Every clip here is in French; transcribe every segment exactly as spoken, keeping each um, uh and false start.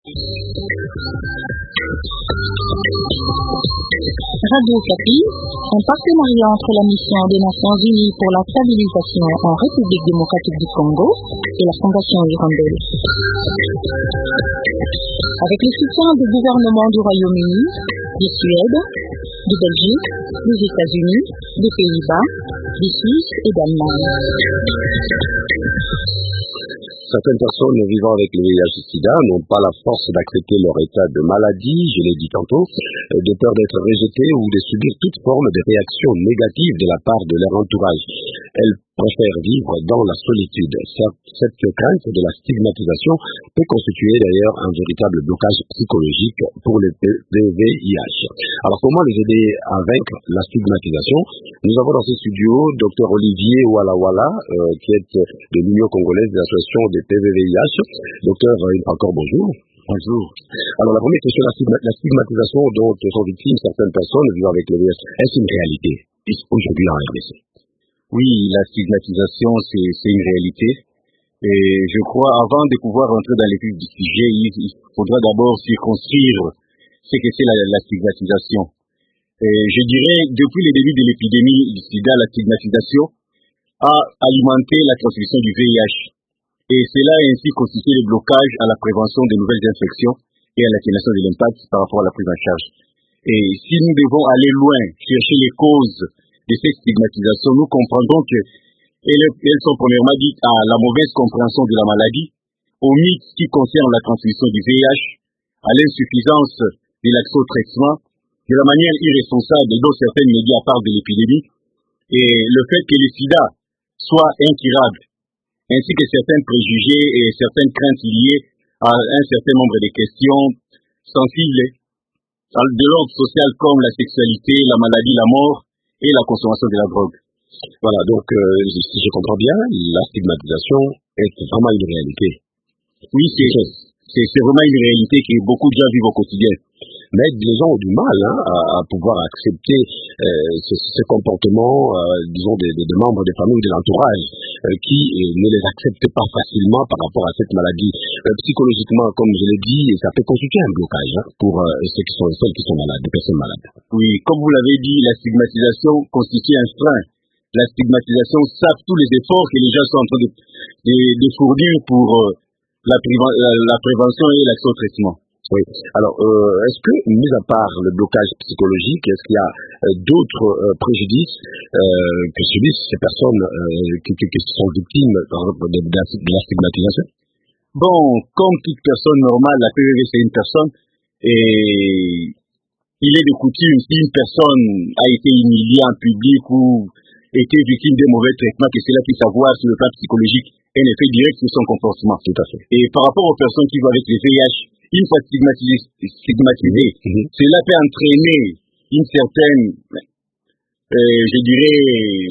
Radio Okapi, un partenariat entre la mission des Nations Unies pour la stabilisation en République démocratique du Congo et la Fondation Hirondelle. Avec le soutien du gouvernement du Royaume-Uni, de Suède, de Belgique, des États-Unis, des Pays-Bas, de Suisse et d'Allemagne. Certaines personnes vivant avec le V I H-Sida n'ont pas la force d'accepter leur état de maladie, je l'ai dit tantôt, de peur d'être rejetées ou de subir toute forme de réaction négative de la part de leur entourage. Elles préfèrent vivre dans la solitude. Cette crainte de la stigmatisation peut constituer d'ailleurs un véritable blocage psychologique pour le V I H. Alors comment les aider à vaincre la stigmatisation? Nous avons dans ce studio Dr Olivier Wallawalla, euh, qui est de l'Union congolaise des associations des P V V I H. Docteur, encore bonjour. Bonjour. Alors la première question, la stigmatisation dont sont victimes certaines personnes vivant avec le V I H, est-ce une réalité aujourd'hui en R D C? Oui, la stigmatisation, c'est une réalité. Et je crois, avant de pouvoir entrer dans l'étude du sujet, il faudra d'abord circonscrire ce que c'est la, la stigmatisation. Et je dirais, depuis le début de l'épidémie du sida, la stigmatisation a alimenté la transmission du V I H. Et cela a ainsi constitué le blocage à la prévention de nouvelles infections et à l'atténuation de l'impact par rapport à la prise en charge. Et si nous devons aller loin, chercher les causes de cette stigmatisation, nous comprendrons que elles sont premièrement dites à la mauvaise compréhension de la maladie, aux mythes qui concernent la transmission du V I H, à l'insuffisance de l'accès au traitement, de la manière irresponsable dont certains médias parlent de l'épidémie, et le fait que le sida soit incurable, ainsi que certains préjugés et certaines craintes liées à un certain nombre de questions sensibles de l'ordre social comme la sexualité, la maladie, la mort et la consommation de la drogue. Voilà, donc euh, si je comprends bien, la stigmatisation est vraiment une réalité. Oui, c'est vraiment une réalité que beaucoup de gens vivent au quotidien. Mais les gens ont du mal hein, à, à pouvoir accepter euh, ce, ce comportement, euh, disons, des, des, des membres des familles ou de l'entourage euh, qui euh, ne les acceptent pas facilement par rapport à cette maladie. Euh, psychologiquement, comme je l'ai dit, ça peut constituer un blocage hein, pour euh, ceux qui sont, celles qui sont malades, des personnes malades. Oui, comme vous l'avez dit, la stigmatisation constitue un frein. La stigmatisation sape tous les efforts que les gens sont en train de, de, de fournir pour euh, la, la, la prévention et l'accès au traitement. Oui. Alors, euh, est-ce que, mis à part le blocage psychologique, est-ce qu'il y a euh, d'autres euh, préjudices euh, que subissent ces personnes euh, qui, qui, qui sont victimes de, de, de la stigmatisation? Bon, comme toute personne normale, la P V V c'est une personne, et il est de coutume, si une personne a été humiliée en public ou été victime de mauvais traitements, que cela puisse avoir sur le plan psychologique un effet direct sur son comportement. Tout à fait. Et par rapport aux personnes qui vivent avec le V I H, une fois stigmatisées, stigmatisées mm-hmm. cela peut entraîner une certaine, euh, je dirais,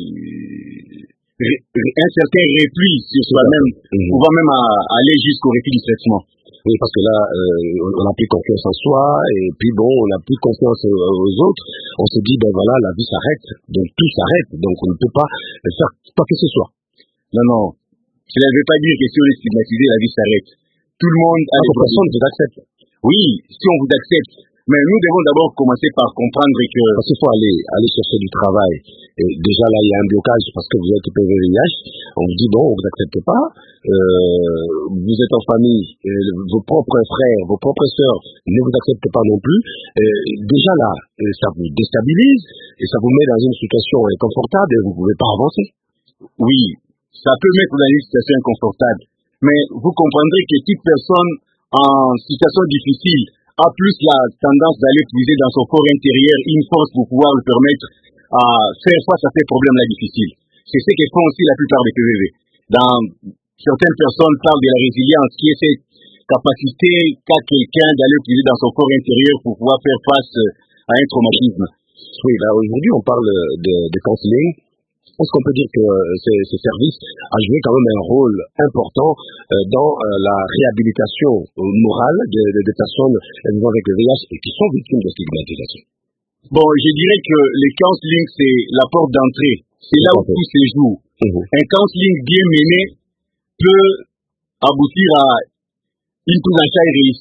un certain repli sur soi-même, mm-hmm. pouvant même à, aller jusqu'au repli du traitement. Oui, parce que là, euh, on n'a plus confiance en soi, et puis bon, on n'a plus confiance aux autres. On se dit, ben voilà, la vie s'arrête, donc tout s'arrête, donc on ne peut pas faire quoi que ce soit. Non, non, cela ne veut pas dire que si on est stigmatisé, la vie s'arrête. Tout le monde a des personnes vous acceptent. Oui, si on vous accepte. Mais nous devons d'abord commencer par comprendre que... Parce qu'il faut aller, aller chercher du travail. Et déjà là, il y a un blocage parce que vous êtes P V V I H. On vous dit, bon, on ne vous accepte pas. Euh, vous êtes en famille. Euh, vos propres frères, vos propres sœurs ne vous acceptent pas non plus. Euh, déjà là, ça vous déstabilise et ça vous met dans une situation inconfortable et vous ne pouvez pas avancer. Oui, ça peut mettre dans une situation inconfortable. Mais vous comprendrez que toute personne en situation difficile a plus la tendance d'aller puiser dans son fort intérieur une force pour pouvoir le permettre à faire face à ces problèmes-là difficiles. C'est ce que font aussi la plupart des P V V. Dans certaines personnes parlent de la résilience, qui est cette capacité qu'a quelqu'un d'aller puiser dans son fort intérieur pour pouvoir faire face à un traumatisme. Oui, là aujourd'hui on parle de, de counseling. Est-ce qu'on peut dire que ces, ces services ont joué quand même un rôle important euh, dans euh, la réhabilitation morale des de, de personnes vivant avec le V I H et qui sont victimes de stigmatisation? Bon, je dirais que le counseling, c'est la porte d'entrée. C'est là où tout se joue. Mmh. Un counseling bien mené peut aboutir à une prise en charge réussie.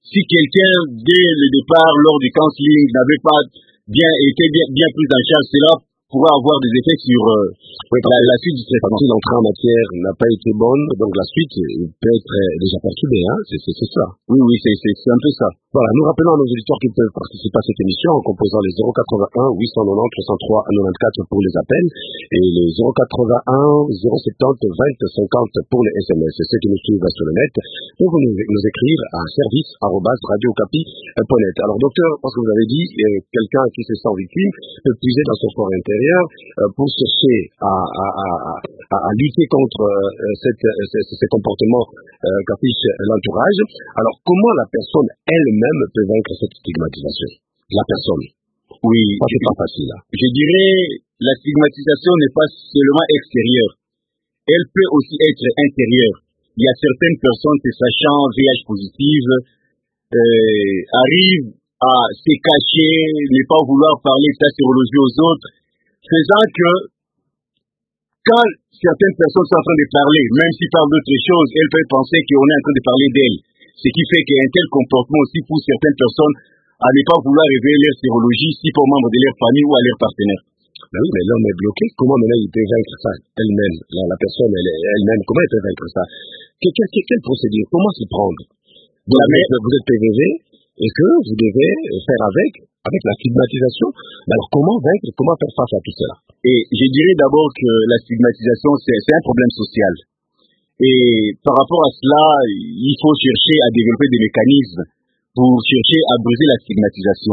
si quelqu'un, dès le départ, lors du counseling, n'avait pas bien été bien, bien pris en charge, cela pourra avoir des effets sur euh, oui, la, la suite du traitement. Si l'entrée en matière n'a pas été bonne, donc la suite peut être déjà perturbée, hein, c'est, c'est, c'est ça. Oui, oui, c'est, c'est, c'est un peu ça. Voilà, nous rappelons à nos auditeurs qui peuvent participer à cette émission en composant les zéro quatre-vingt-un huit cent quatre-vingt-dix soixante-trois quatre-vingt-quatre pour les appels et les zéro quatre-vingt-un zéro soixante-dix vingt cinquante pour les S M S. C'est ceux qui nous suivent sur le net. Vous pouvez nous, nous écrire à service arobase radio okapi point net. Alors docteur, parce que vous avez dit, euh, quelqu'un qui se sent victime peut puiser dans son fort intérieur euh, pour chercher à, à, à, à, à lutter contre euh, cette, euh, ces comportements euh, qu'affiche l'entourage. Alors comment la personne elle-même peut vaincre cette stigmatisation? La personne. Oui. Ça, c'est pas facile. Hein. Je dirais, la stigmatisation n'est pas seulement extérieure. Elle peut aussi être intérieure. Il y a certaines personnes qui, sachant V I H positive, euh, arrivent à se cacher, ne pas vouloir parler de sa sérologie aux autres, faisant que quand certaines personnes sont en train de parler, même s'ils parlent d'autres choses, elles peuvent penser qu'on est en train de parler d'elles. Ce qui fait qu'il y a un tel comportement aussi pour certaines personnes à ne pas vouloir révéler leur sérologie, si pour membres de leur famille ou à leur partenaire. Ben oui, mais l'homme est bloqué. Comment maintenant il peut vaincre ça elle-même? La, la personne elle, elle-même, comment elle peut vaincre ça? Quelle, quelle, quelle procédure? Comment s'y prendre? Donc, vous, êtes, vous êtes P V V et que vous devez faire avec, avec la stigmatisation. Alors comment vaincre, comment faire face à tout cela? Et je dirais d'abord que la stigmatisation, c'est, c'est un problème social. Et par rapport à cela, il faut chercher à développer des mécanismes pour chercher à briser la stigmatisation.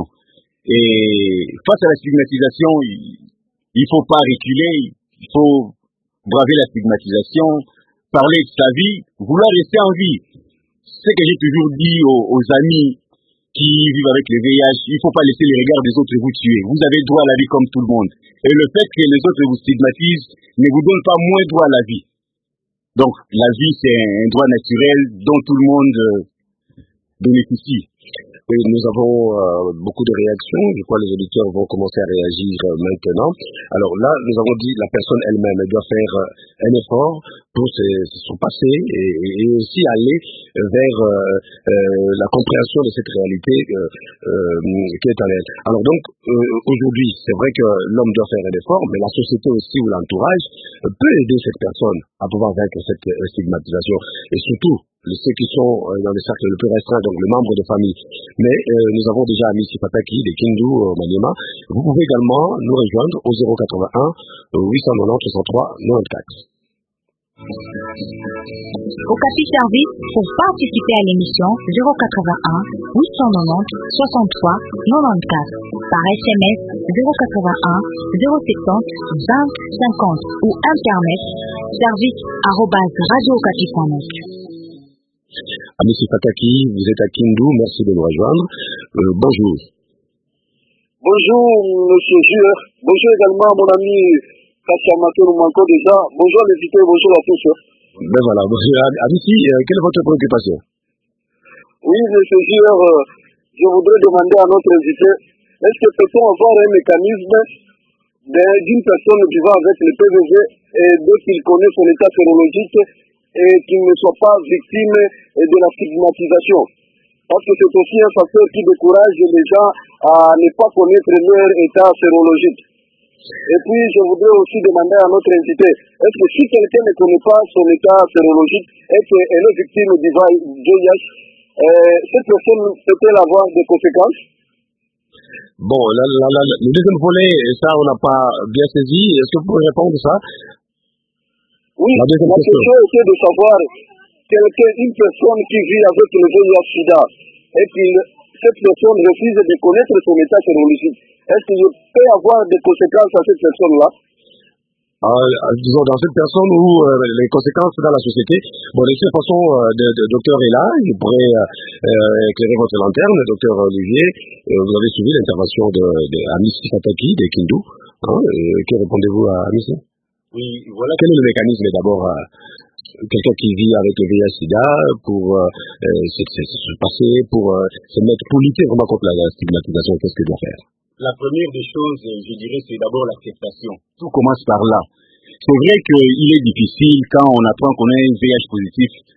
Et face à la stigmatisation, il ne faut pas reculer, il faut braver la stigmatisation, parler de sa vie, vouloir rester en vie. C'est ce que j'ai toujours dit aux, aux amis qui vivent avec le V I H, il ne faut pas laisser les regards des autres vous tuer. Vous avez droit à la vie comme tout le monde. Et le fait que les autres vous stigmatisent ne vous donne pas moins droit à la vie. Donc, la vie, c'est un droit naturel dont tout le monde euh, bénéficie. Oui, nous avons euh, beaucoup de réactions. Je crois que les auditeurs vont commencer à réagir euh, maintenant. Alors là, nous avons dit la personne elle-même, elle doit faire euh, un effort pour se, se surpasser et, et aussi aller vers euh, euh, la compréhension de cette réalité euh, euh, qui est en elle. Alors donc, euh, aujourd'hui, c'est vrai que l'homme doit faire un effort, mais la société aussi ou l'entourage peut aider cette personne à pouvoir vaincre cette euh, stigmatisation. Et surtout, ceux qui sont dans les cercles le plus restreints, donc les membres de famille. Mais euh, nous avons déjà Amissi Fataki de Kindu au Maniema. Vous pouvez également nous rejoindre au zéro quatre-vingt-un huit cent quatre-vingt-dix soixante-trois quatre-vingt-quatre. Okapi Service, pour participer à l'émission zéro quatre-vingt-un huit cent quatre-vingt-dix soixante-trois quatre-vingt-quatre. Par S M S zéro quatre-vingt-un zéro soixante-dix vingt cinquante ou Internet service arobase radio okapi point net. Amissi Fataki, vous êtes à Kindu, merci de nous rejoindre. Euh, bonjour. Bonjour, monsieur Jure. Bonjour également mon ami Kassamato Manko déjà. Bonjour les invités, bonjour à tous. Ben voilà, bonjour. Amissi, euh, quelle est votre préoccupation? Oui, monsieur Jure, euh, je voudrais demander à notre invité, est-ce que peut-on avoir un mécanisme d'une personne vivant avec le P V V et dès qu'il connaît son état sérologique et qu'il ne soit pas victime de la stigmatisation. Parce que c'est aussi un facteur qui décourage les gens à ne pas connaître leur état sérologique. Et puis, je voudrais aussi demander à notre invité, est-ce que si quelqu'un ne connaît pas son état sérologique et qu'elle est victime du V I H, euh, cette personne peut-elle avoir des conséquences? Bon, la, la, la, le deuxième volet, ça, on n'a pas bien saisi. Est-ce que vous pouvez répondre à ça? Oui, la, la question, question était de savoir quelqu'un, une personne qui vit avec le V I H sida et que cette personne refuse de connaître son état sérologique. Est-ce qu'il peut y avoir des conséquences à cette personne-là? Euh, disons, dans cette personne où euh, les conséquences dans la société, bon, de toute façon, euh, le docteur est là, il pourrait euh, éclairer votre lanterne. Docteur Olivier, euh, vous avez suivi l'intervention de, de Amissi Fataki de Kindu. Hein, euh, que répondez-vous à Amissi? Oui, voilà. Quel est le mécanisme d'abord euh, quelqu'un qui vit avec le V I H sida pour euh, se, se, se passer, pour euh, se mettre, pour lutter vraiment contre la, la stigmatisation, qu'est-ce qu'il doit faire? La première des choses, je dirais, c'est d'abord l'acceptation. Tout commence par là. C'est vrai qu'il est difficile quand on apprend qu'on est un V I H positif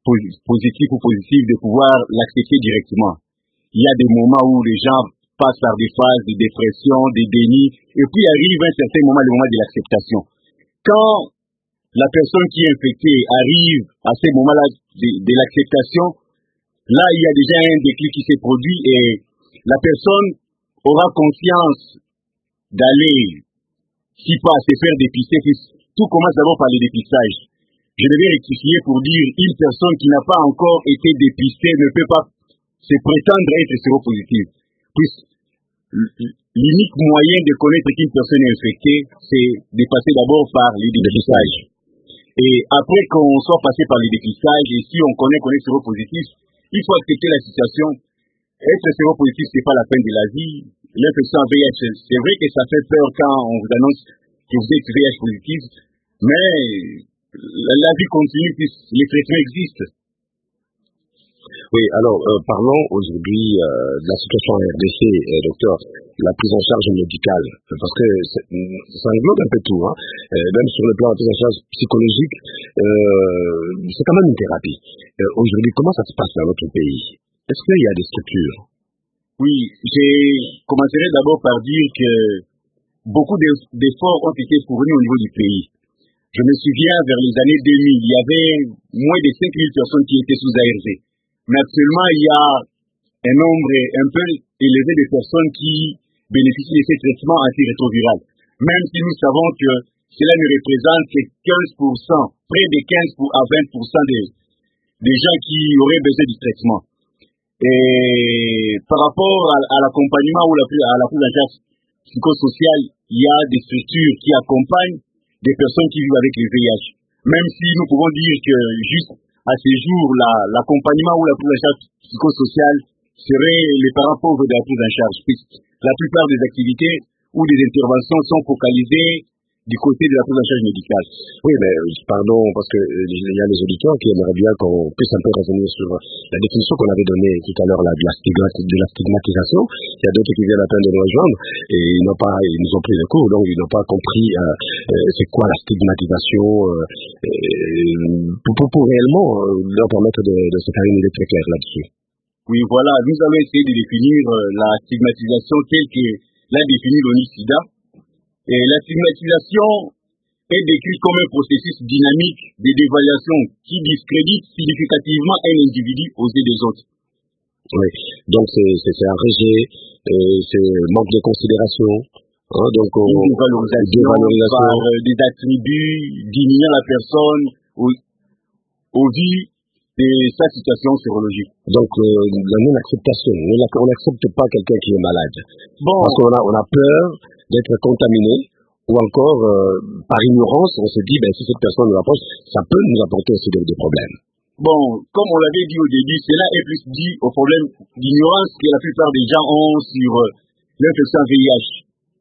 positif ou positif de pouvoir l'accepter directement. Il y a des moments où les gens passent par des phases de dépression, des dénis, et puis arrive un certain moment, le moment de l'acceptation. Quand la personne qui est infectée arrive à ce moment-là de, de l'acceptation, là, il y a déjà un déclic qui s'est produit et la personne aura conscience d'aller, si pas se faire dépister, tout commence d'abord par le dépistage. Je devais rectifier pour dire une personne qui n'a pas encore été dépistée ne peut pas se prétendre être séropositive. Puisque l'unique moyen de connaître qu'une personne est infectée, c'est de passer d'abord par le dépistage. Et après qu'on soit passé par le dépistage, et si on connaît qu'on est séropositif, il faut accepter la situation. Être séropositif, c'est pas la fin de la vie. L'infection V I H, c'est vrai que ça fait peur quand on vous annonce que vous êtes V I H positif, mais la, la vie continue puisque les traitements existent. Oui, alors euh, parlons aujourd'hui euh, de la situation en R D C, euh, docteur, la prise en charge médicale, parce que ça englobe un peu tout, hein. Euh, même sur le plan de la prise en charge psychologique, euh, c'est quand même une thérapie. Euh, aujourd'hui, comment ça se passe dans notre pays? Est-ce qu'il y a des structures? Oui, je commencerai d'abord par dire que beaucoup d'efforts ont été fournis au niveau du pays. Je me souviens, vers les années deux mille, il y avait moins de cinq mille personnes qui étaient sous A R V. Mais actuellement, il y a un nombre un peu élevé de personnes qui bénéficient de ces traitements antirétroviraux. Même si nous savons que cela ne représente que quinze pour cent, près de quinze à vingt pour cent des, des gens qui auraient besoin du traitement. Et par rapport à, à l'accompagnement ou la, à la prise en charge psychosociale, il y a des structures qui accompagnent des personnes qui vivent avec le V I H. Même si nous pouvons dire que juste à ces jours, l'accompagnement ou la prise en charge psychosociale serait les parents pauvres de la prise en charge. Puisque la plupart des activités ou des interventions sont focalisées du côté de la prise en charge médicale. Oui, mais pardon, parce que il y a les auditeurs qui aimeraient bien qu'on puisse un peu revenir sur la définition qu'on avait donnée tout à l'heure, là, de la, de la stigmatisation. Il y a d'autres qui viennent à peine de nous rejoindre et ils n'ont pas, ils nous ont pris le cours, donc ils n'ont pas compris euh, euh, c'est quoi la stigmatisation euh, euh, pour, pour, pour réellement euh, leur permettre de, de se faire une idée très claire là-dessus. Oui, voilà, nous allons essayer de définir euh, la stigmatisation telle que l'a définie l'O N I SIDA. Et la stigmatisation est décrite comme un processus dynamique de dévaluation qui discrédite significativement un individu aux yeux des autres. Oui, donc c'est un rejet, euh, c'est manque de considération, hein, donc on, une dévalorisation, dévalorisation par euh, des attributs diminuant la personne au, au vu de sa situation sérologique. Donc euh, la non-acceptation, on n'accepte pas quelqu'un qui est malade. Bon. Parce qu'on a, on a peur d'être contaminé, ou encore euh, par ignorance, on se dit ben si cette personne nous approche, ça peut nous apporter aussi des, des problèmes. Bon, comme on l'avait dit au début, cela est plus dû au problème d'ignorance que la plupart des gens ont sur euh, l'infection V I H.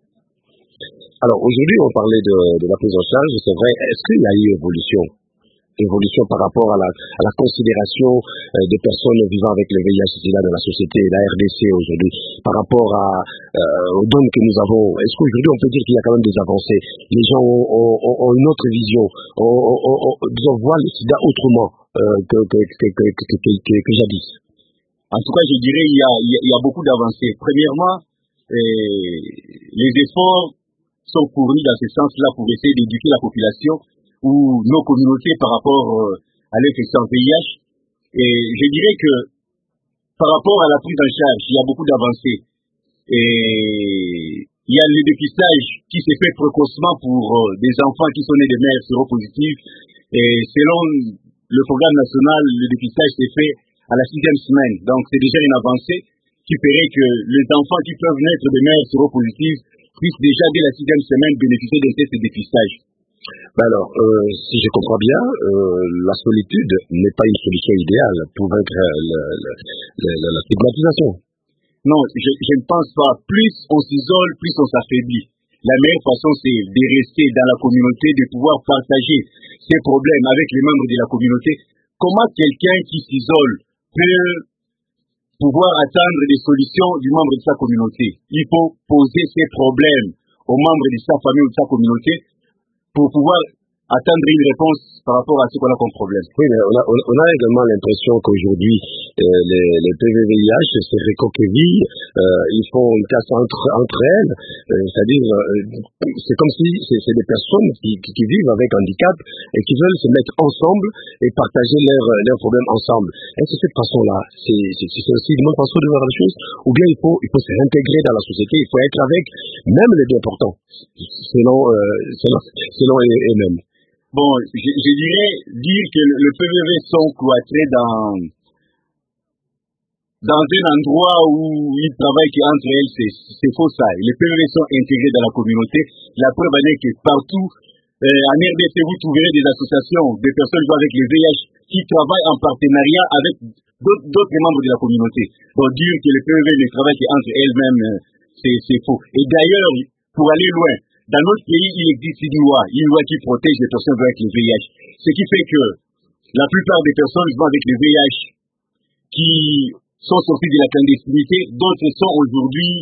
Alors aujourd'hui, on parlait de, de la prise en charge, c'est vrai, est-ce qu'il y a eu évolution évolution par rapport à la, à la considération euh, des personnes vivant avec le V I H sida dans la société, la R D C aujourd'hui, par rapport à, euh, aux données que nous avons? Est-ce qu'aujourd'hui on peut dire qu'il y a quand même des avancées? Les gens ont, ont, ont une autre vision, on, on, on, on voit le sida autrement euh, que, que, que, que, que, que, que, que jadis. En tout cas, je dirais qu'il y a, il y a beaucoup d'avancées. Premièrement, euh, les efforts sont fournis dans ce sens-là pour essayer d'éduquer la population ou nos communautés par rapport euh, à l'infection V I H. Et je dirais que par rapport à la prise en charge, il y a beaucoup d'avancées. Et il y a le dépistage qui s'est fait précocement pour euh, des enfants qui sont nés de mères séropositives. Et selon le programme national, le dépistage s'est fait à la sixième semaine. Donc c'est déjà une avancée qui ferait que les enfants qui peuvent naître de mères séropositives puissent déjà dès la sixième semaine bénéficier d'un test de dépistage. Ben alors, euh, si je comprends bien, euh, la solitude n'est pas une solution idéale pour vaincre le, le, le, le, la stigmatisation. Non, je, je ne pense pas. Plus on s'isole, plus on s'affaiblit. La meilleure façon, c'est de rester dans la communauté, de pouvoir partager ses problèmes avec les membres de la communauté. Comment quelqu'un qui s'isole peut pouvoir atteindre des solutions du membre de sa communauté? Il faut poser ses problèmes aux membres de sa famille ou de sa communauté pour pouvoir attendre une réponse par rapport à ce qu'on a comme problème. Oui, mais on a, on a également l'impression qu'aujourd'hui, euh, les, les P V V I H, ces récoquevilles, euh, ils font une casse entre, entre elles, euh, c'est-à-dire, euh, c'est comme si c'est, c'est des personnes qui, qui, qui vivent avec handicap et qui veulent se mettre ensemble et partager leurs leurs problèmes ensemble. Est-ce que cette façon-là, c'est, c'est, c'est aussi une bonne façon de voir les choses, ou bien il faut, il faut se réintégrer dans la société, il faut être avec même les bien portants, selon, euh, selon, selon eux-mêmes. Bon, je, je dirais dire que le, le P V V sont cloîtrés dans dans un endroit où ils travaillent entre elles, c'est, c'est faux ça. Les P V V sont intégrés dans la communauté. La preuve en est que partout, euh, en R D C, vous trouverez des associations, des personnes jouant avec les V I H qui travaillent en partenariat avec d'autres, d'autres membres de la communauté. Pour dire que les P V V ne travaillent qu'entre elles-mêmes, c'est, c'est faux. Et d'ailleurs, pour aller loin, dans notre pays, il existe une loi, une loi qui protège les personnes jouant avec les V I H. Ce qui fait que la plupart des personnes jouant avec les V I H qui sont sortis de la clandestinité, d'autres sont aujourd'hui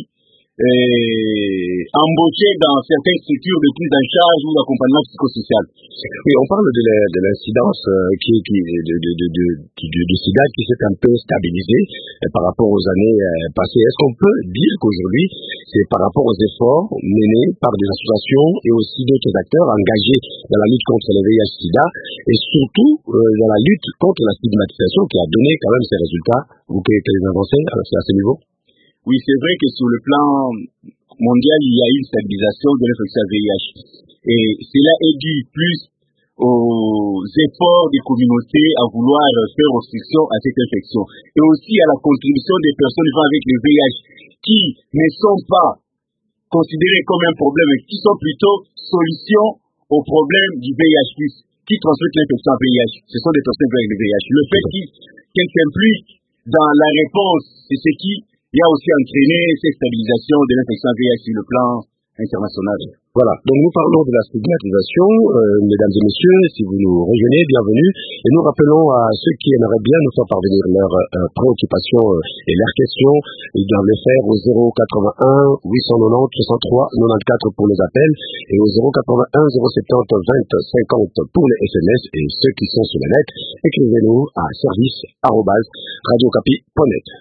euh, embauchés dans certaines structures de prise en charge ou d'accompagnement psychosocial. Oui, on parle de, la, de l'incidence euh, qui, qui, de, de, de, de, de, de SIDA qui s'est un peu stabilisée euh, par rapport aux années euh, passées. Est-ce qu'on peut dire qu'aujourd'hui, c'est par rapport aux efforts menés par des associations et aussi d'autres acteurs engagés dans la lutte contre le V I H SIDA et surtout euh, dans la lutte contre la stigmatisation qui a donné quand même ses résultats, vous qui les avancez à ce niveau? Oui, c'est vrai que sur le plan mondial, il y a une stabilisation de l'infection V I H. Et cela est dû plus aux efforts des communautés à vouloir faire obstruction à cette infection. Et aussi à la contribution des personnes vivant avec le V I H qui ne sont pas considérées comme un problème, mais qui sont plutôt solutions au problème du V I H plus, qui transmettent l'infection V I H. Ce sont des personnes vivant avec le V I H. Le fait qu'elles s'impliquent dans la réponse, c'est ce qui il y a aussi entraîné cette stabilisation de l'infection V I H sur le plan international. Voilà, donc nous parlons de la stigmatisation, euh, mesdames et messieurs, si vous nous rejoignez, bienvenue, et nous rappelons à ceux qui aimeraient bien nous faire parvenir leurs euh, préoccupations euh, et leurs questions, ils doivent le faire au zéro quatre-vingt-un huit cent quatre-vingt-dix soixante-trois quatre-vingt-quatorze pour les appels, et au zéro quatre-vingt-un zéro soixante-dix vingt cinquante pour les S M S, et ceux qui sont sur la net, écrivez-nous à service arobase radiocapi point net.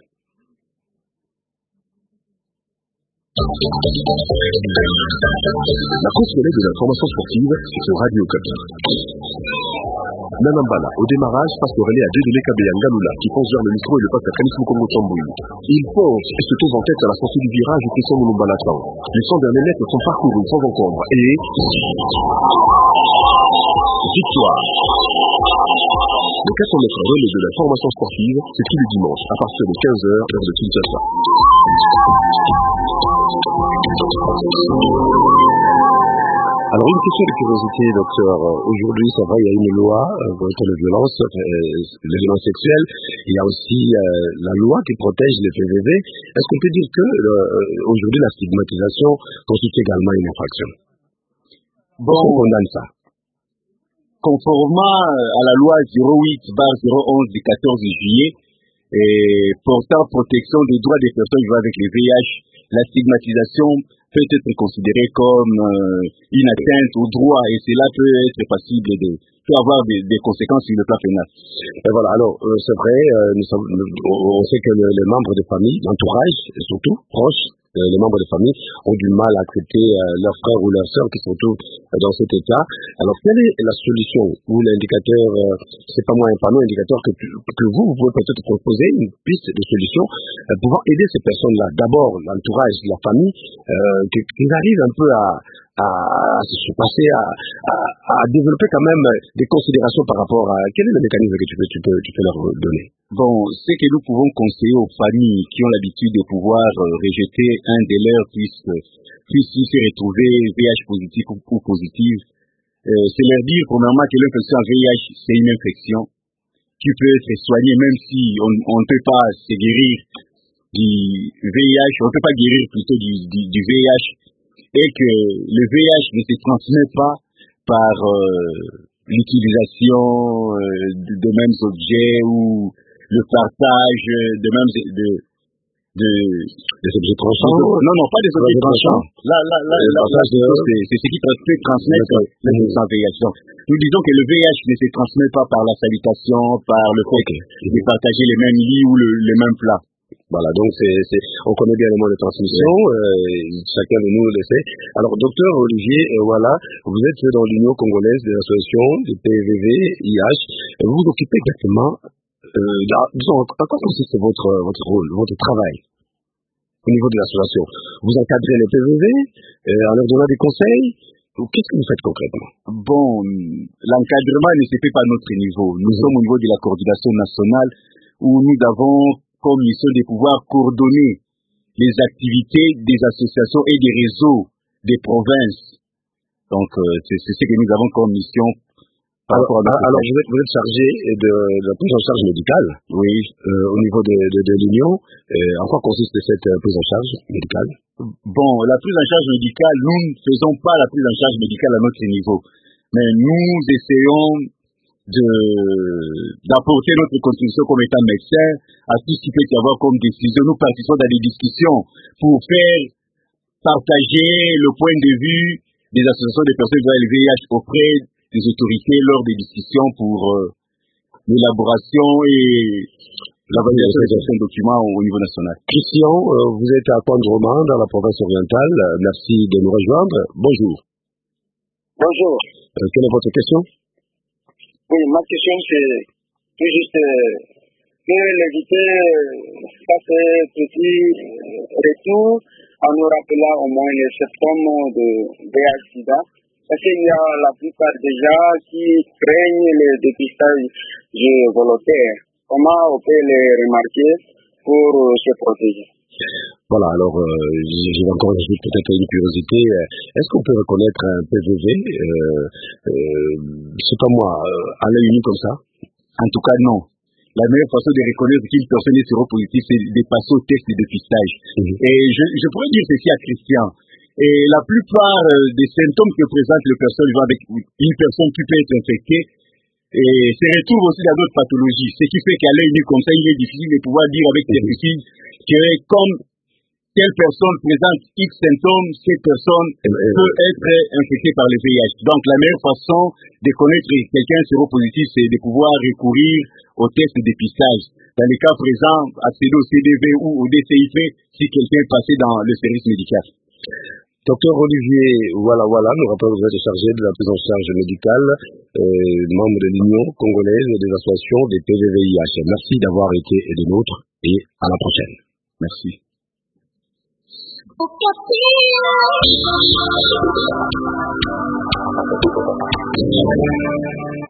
La course relais de l'information sportive, c'est sur Radio Okapi. Nanambala, au démarrage, passe le relais à Dieudonné Kabeyanga Lula, qui fonce vers le micro et le passe à Kanis Mukongo Tambouy. Il fonce et se trouve en tête à la sortie du virage au Christian Moulumbalatan. Les cent derniers mètres sont parcourus sans encombre et... victoire. Le quatre cents mètres relais de l'information sportive, c'est tous les dimanches, à partir de quinze heures, heure de Kinshasa. Alors, une question de curiosité, docteur. Aujourd'hui, ça va, il y a une loi euh, contre les violences, euh, les violences sexuelles. Il y a aussi euh, la loi qui protège les P V V. Est-ce qu'on peut dire que euh, aujourd'hui, la stigmatisation constitue également une infraction? Bon, on condamne ça. Conformément à la loi zéro huit zéro onze du quatorze juillet et portant protection des droits des personnes vivant avec les V I H, la stigmatisation peut être considérée comme euh, une atteinte aux droits et cela peut être passible de, peut avoir des, des conséquences sur le plan pénal. Et voilà, alors euh, c'est vrai, euh, nous sommes, on sait que le, les membres de famille, l'entourage surtout, proches, euh, les membres de famille ont du mal à accepter euh, leurs frères ou leurs sœurs qui sont tous euh, dans cet état. Alors quelle est la solution ou l'indicateur, euh, c'est pas moi un panneau indicateur que, que vous, vous pouvez peut-être proposer une piste de solution euh, pouvant aider ces personnes-là, d'abord l'entourage, la famille, euh, qu'ils arrivent un peu à, à, à se passer, à, à, à développer quand même des considérations par rapport à quel est le mécanisme que tu peux, tu peux, tu peux leur donner. Bon, ce que nous pouvons conseiller aux familles qui ont l'habitude de pouvoir euh, rejeter un des leurs puisse, puisse se retrouver V I H positif ou, ou positive, euh, c'est leur dire premièrement que l'infection V I H c'est une infection qui peut être soignée même si on on ne peut pas se guérir du V I H, on ne peut pas guérir plutôt du, du, du V I H et que le V I H ne se transmet pas par euh, l'utilisation euh, de, de mêmes objets ou le partage de mêmes, de, de des objets tranchants. Non, non, pas des objets tranchants. Là, là, là, là, là c'est, c'est ce qui peut transmettre l'infection V I H. Donc, nous disons que le V I H ne se transmet pas par la salutation, par le fait okay. de partager les mêmes lits ou le, les mêmes plats. Voilà, donc c'est, c'est, on connaît bien le mode de transmission, euh, chacun de nous le sait. Alors, docteur Olivier, euh, voilà, vous êtes dans l'Union congolaise des associations, des P V V, I H, vous vous occupez exactement, euh, là, disons, en quoi consiste votre, votre rôle, votre travail au niveau de l'association? Vous encadrez les P V V, euh, en leur donnant des conseils, ou qu'est-ce que vous faites concrètement? Bon, l'encadrement ne se fait pas à notre niveau. Nous mmh. sommes au niveau de la coordination nationale où nous avons comme mission de pouvoir coordonner les activités des associations et des réseaux des provinces. Donc, euh, c'est, c'est ce que nous avons comme mission. Par alors, à alors vous, êtes, vous êtes chargé de, de la prise en charge médicale, oui, euh, au niveau de, de, de l'Union. Euh, en quoi consiste cette euh, prise en charge médicale? Bon, la prise en charge médicale, nous ne faisons pas la prise en charge médicale à notre niveau, mais nous essayons de d'apporter notre contribution comme étant médecin à tout ce qui peut y avoir comme décision. Nous participons dans des discussions pour faire partager le point de vue des associations des personnes via le V I H auprès des autorités lors des discussions pour euh, l'élaboration et la validation de certains documents au niveau national. Christian, euh, vous êtes à Pandroman dans la province orientale. Merci de nous rejoindre. Bonjour. Bonjour. Euh, quelle est votre question? Oui, ma question c'est tout juste euh, que l'éviter ça fait petit retour en nous rappelant au moins les symptômes de V I H sida. Parce qu'il y a la plupart des gens qui craignent le dépistage volontaire. Comment on peut les remarquer pour euh, se protéger? Voilà, alors euh, j'ai encore peut-être une curiosité. Est-ce qu'on peut reconnaître un P V V, euh, euh, je sais pas moi, euh, à l'œil nu comme ça? En tout cas, non. La meilleure façon de reconnaître qu'une personne est séropositive, c'est de passer au test de dépistage. Mm-hmm. Et je, je pourrais dire ceci à Christian. Et la plupart euh, des symptômes que présente les personnes vivant avec une personne qui peut être infectée, et se retrouve aussi dans d'autres pathologies. Ce qui fait qu'à l'œil nu comme ça, il est difficile de pouvoir dire avec certitude que comme telle personne présente X symptômes, cette personne peut être infectée par le V I H. Donc la meilleure façon de connaître quelqu'un séropositif, c'est de pouvoir recourir au test de dépistage. Dans les cas présents, accéder au C D V ou au D C I P si quelqu'un est passé dans le service médical. Docteur Olivier, voilà, voilà, nous rappelons que vous êtes chargé de la prise en charge médicale, euh, membre de l'Union congolaise des associations des P V V I H. Merci d'avoir été des nôtres et à la prochaine. Merci.